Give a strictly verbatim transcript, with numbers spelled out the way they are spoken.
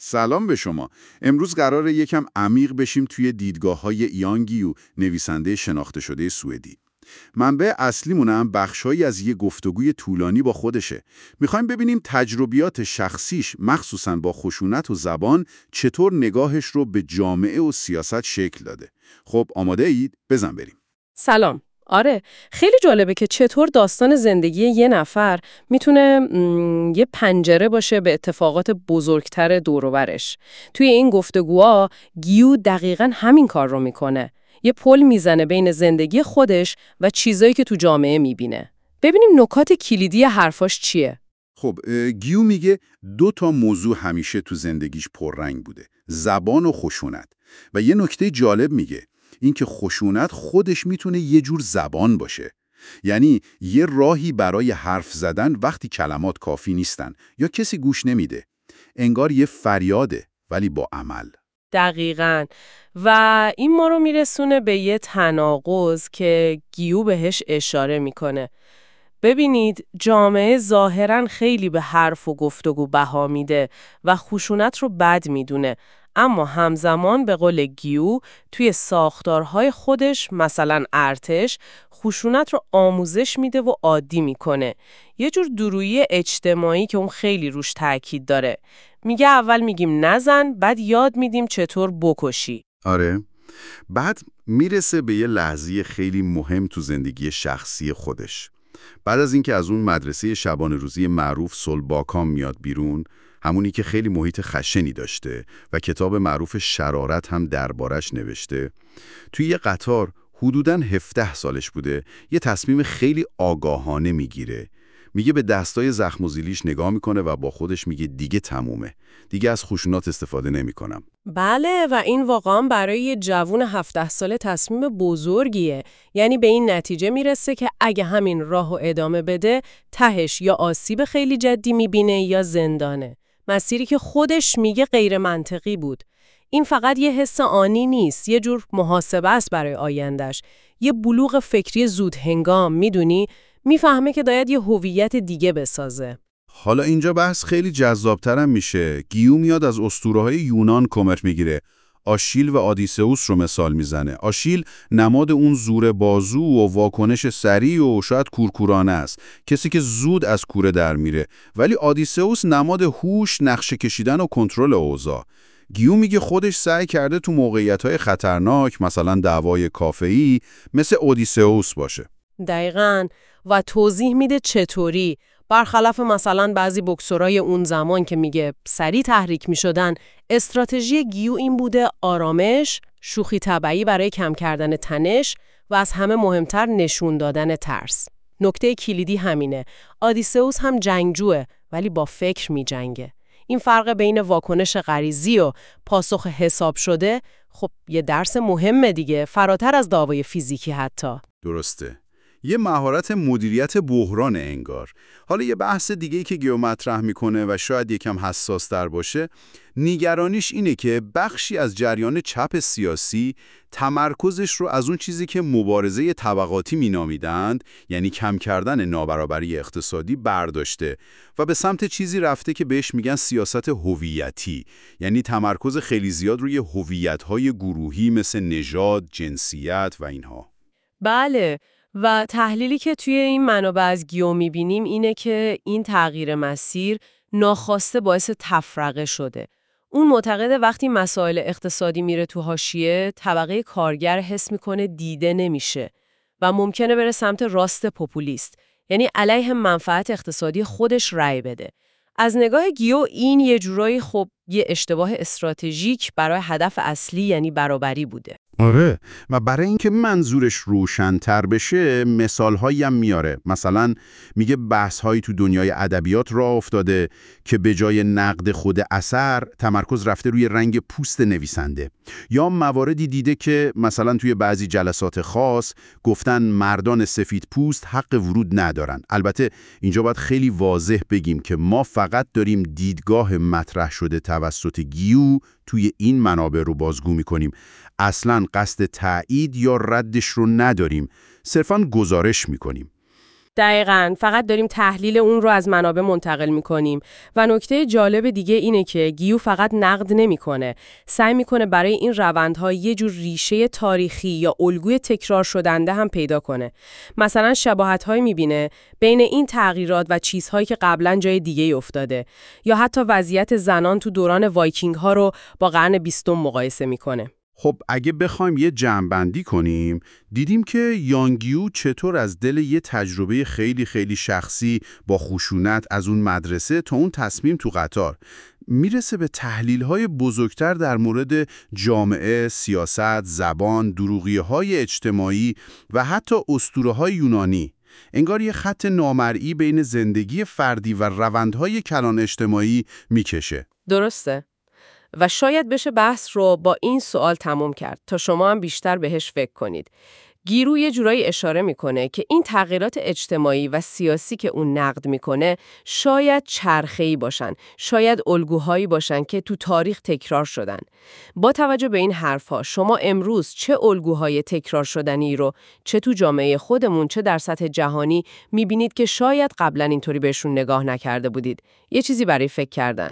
سلام به شما. امروز قراره یکم عمیق بشیم توی دیدگاه‌های ایان گیو، نویسنده شناخته شده سوئدی. منبع اصلیمون هم بخشایی از یه گفتگوی طولانی با خودشه. میخوایم ببینیم تجربیات شخصیش، مخصوصاً با خشونت و زبان، چطور نگاهش رو به جامعه و سیاست شکل داده. خب آماده اید؟ بزن بریم. سلام. آره، خیلی جالبه که چطور داستان زندگی یه نفر میتونه م، یه پنجره باشه به اتفاقات بزرگتر دور و برش. توی این گفتگوها گیو دقیقاً همین کار رو میکنه. یه پل میزنه بین زندگی خودش و چیزایی که تو جامعه میبینه. ببینیم نکات کلیدی حرفاش چیه. خب اه، گیو میگه دو تا موضوع همیشه تو زندگیش پررنگ بوده: زبان و خشونت. و یه نکته جالب میگه، اینکه خشونت خودش میتونه یه جور زبان باشه. یعنی یه راهی برای حرف زدن وقتی کلمات کافی نیستن یا کسی گوش نمیده. انگار یه فریاده ولی با عمل. دقیقاً. و این ما رو میرسونه به یه تناقض که گیو بهش اشاره میکنه. ببینید، جامعه ظاهراً خیلی به حرف و گفتگو بها میده و خشونت رو بد میدونه، اما همزمان به قول گیو توی ساختارهای خودش، مثلا ارتش، خشونت رو آموزش میده و عادی میکنه. یه جور دورویی اجتماعی که اون خیلی روش تاکید داره. میگه اول میگیم نزن، بعد یاد میدیم چطور بکشی. آره. بعد میرسه به یه لحظه خیلی مهم تو زندگی شخصی خودش. بعد از اینکه از اون مدرسه شبانه روزی معروف سولباکام میاد بیرون، همونی که خیلی محیط خشنی داشته و کتاب معروف شرارت هم دربارش نوشته، توی یه قطار حدوداً هفده سالش بوده، یه تصمیم خیلی آگاهانه میگیره. میگه به دستای زخم و زیلیش نگاه میکنه و با خودش میگه دیگه تمومه. دیگه از خشونت استفاده نمیکنم. بله، و این واقعا برای یه جوون هفده ساله تصمیم بزرگیه. یعنی به این نتیجه میرسه که اگه همین راهو ادامه بده، تهش یا آسیب خیلی جدی میبینه یا زندانه. مسیری که خودش میگه غیر منطقی بود. این فقط یه حس آنی نیست، یه جور محاسبه است برای آیندش. یه بلوغ فکری زود هنگام، میدونی، میفهمه که باید یه هویت دیگه بسازه. حالا اینجا بحث خیلی جذابترم میشه. گیو میاد از اسطوره‌های یونان کمک میگیره. آشیل و آدیسئوس رو مثال میزنه. آشیل نماد اون زور بازو و واکنش سریع و شاید کورکورانه است، کسی که زود از کوره در میره. ولی آدیسئوس نماد هوش، نقشه کشیدن و کنترل اوضاع. گیو میگه خودش سعی کرده تو موقعیت‌های خطرناک، مثلا دعوای کافه‌ای، مثل اودیسئوس باشه. دقیقاً. و توضیح میده چطوری. برخلاف مثلا بعضی بوکسورای اون زمان که میگه سریع تحریک میشدن، استراتژی گیو این بوده: آرامش، شوخی طبعی برای کم کردن تنش و از همه مهمتر نشون دادن ترس. نکته کلیدی همینه. آدیسئوس هم جنگجوه ولی با فکر میجنگه. این فرق بین واکنش غریزی و پاسخ حساب شده، خب یه درس مهمه دیگه، فراتر از دعوای فیزیکی حتی. درسته. یه مهارت مدیریت بحران انگار. حالا یه بحث دیگه‌ای که گیو مطرح میکنه و شاید یکم حساس‌تر باشه، نگرانیش اینه که بخشی از جریان چپ سیاسی تمرکزش رو از اون چیزی که مبارزه طبقاتی مینامیدند، یعنی کم کردن نابرابری اقتصادی، برداشته و به سمت چیزی رفته که بهش میگن سیاست هویتی، یعنی تمرکز خیلی زیاد روی هویت‌های گروهی مثل نژاد، جنسیت و اینها. بله، و تحلیلی که توی این منابع از گیو می‌بینیم اینه که این تغییر مسیر ناخواسته باعث تفرقه شده. اون معتقده وقتی مسائل اقتصادی میره تو حاشیه، طبقه کارگر حس میکنه دیده نمیشه و ممکنه بره سمت راست پوپولیست، یعنی علیه منفعت اقتصادی خودش رأی بده. از نگاه گیو این یه جورایی خب یه اشتباه استراتژیک برای هدف اصلی، یعنی برابری بوده. آره، و برای اینکه منظورش روشن‌تر بشه مثال‌هایی هم میاره. مثلا میگه بحث‌هایی تو دنیای ادبیات راه افتاده که به جای نقد خود اثر تمرکز رفته روی رنگ پوست نویسنده، یا مواردی دیده که مثلا توی بعضی جلسات خاص گفتن مردان سفید پوست حق ورود ندارن. البته اینجا باید خیلی واضح بگیم که ما فقط داریم دیدگاه مطرح شده توسط گیو توی این منابع رو بازگو می‌کنیم. اصلاً قصد تایید یا ردش رو نداریم، صرفاً گزارش میکنیم. دقیقاً، فقط داریم تحلیل اون رو از منابع منتقل می‌کنیم و نکته جالب دیگه اینه که گیو فقط نقد نمی‌کنه، سعی می‌کنه برای این روندها یه جور ریشه تاریخی یا الگوی تکرار شدنده هم پیدا کنه. مثلا شباهت‌هایی می‌بینه بین این تغییرات و چیزهایی که قبلاً جای دیگه افتاده، یا حتی وضعیت زنان تو دوران وایکینگ‌ها رو با قرن بیستم مقایسه می‌کنه. خب اگه بخوایم یه جمع‌بندی کنیم، دیدیم که یانگیو چطور از دل یه تجربه خیلی خیلی شخصی با خشونت از اون مدرسه تا اون تصمیم تو قطار میرسه به تحلیل‌های بزرگتر در مورد جامعه، سیاست، زبان، دروغی‌های اجتماعی و حتی اسطوره‌های یونانی. انگار یه خط نامرئی بین زندگی فردی و روندهای کلان اجتماعی میکشه. درسته. و شاید بشه بحث رو با این سوال تموم کرد تا شما هم بیشتر بهش فکر کنید. گیرو یه جورایی اشاره میکنه که این تغییرات اجتماعی و سیاسی که اون نقد میکنه شاید چرخه‌ای باشن، شاید الگوهایی باشن که تو تاریخ تکرار شدن. با توجه به این حرفها شما امروز چه الگوهای تکرار شدنی رو چه تو جامعه خودمون چه در سطح جهانی میبینید که شاید قبلا اینطوری بهشون نگاه نکرده بودید؟ یه چیزی برای فکر کردن.